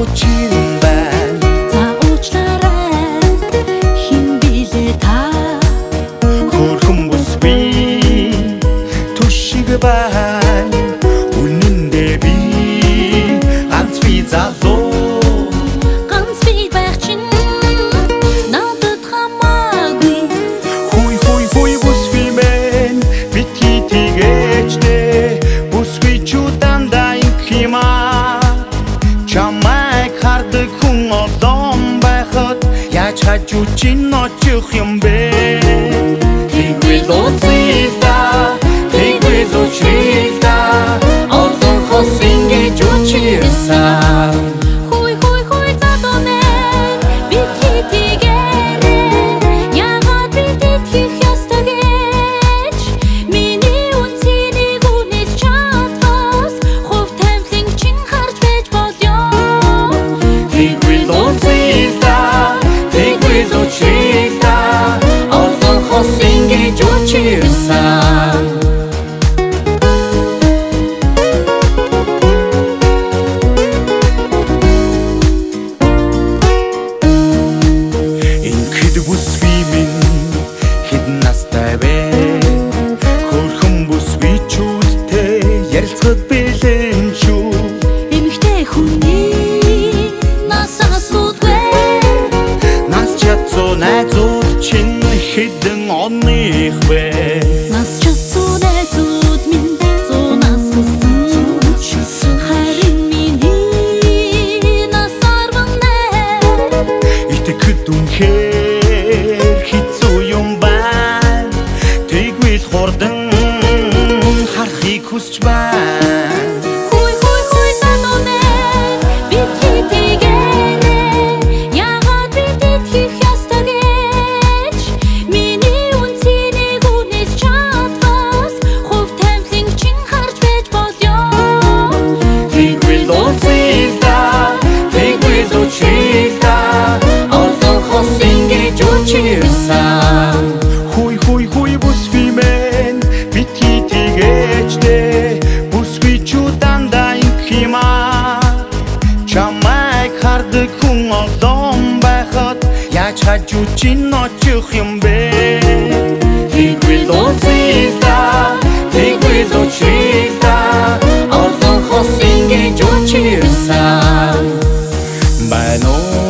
Chujin not you him be Think we don't see that Think we don't see that All the whole sing it you cheers Hui hui hui za donen Biti tigere Ягаад бидний хястагэж Миний үнцнийг үнэж чадвас Хувь тамхлын чин харж байж болё Think we don't see that Think we don't see that All the whole sing it you cheers Эмэгтэй хүний нас асуудгүй Нас чадсан найзууд чинь хэдэн оных вэ Нас чадсан найзууд минь зуунаас өссөн Харин миний нас 18 Итгэхэд үнэхээр хэцүү юм байна Тэгвэл хурдан харахыг хүсч байна Hui hui hui busvi men biti tigechde busvi chudanda inkima Chamay kardı kun oldom bayhat ya chaju chinno chukhim be Think we don't see that Think we don't see that All the whole singing you cheers Bano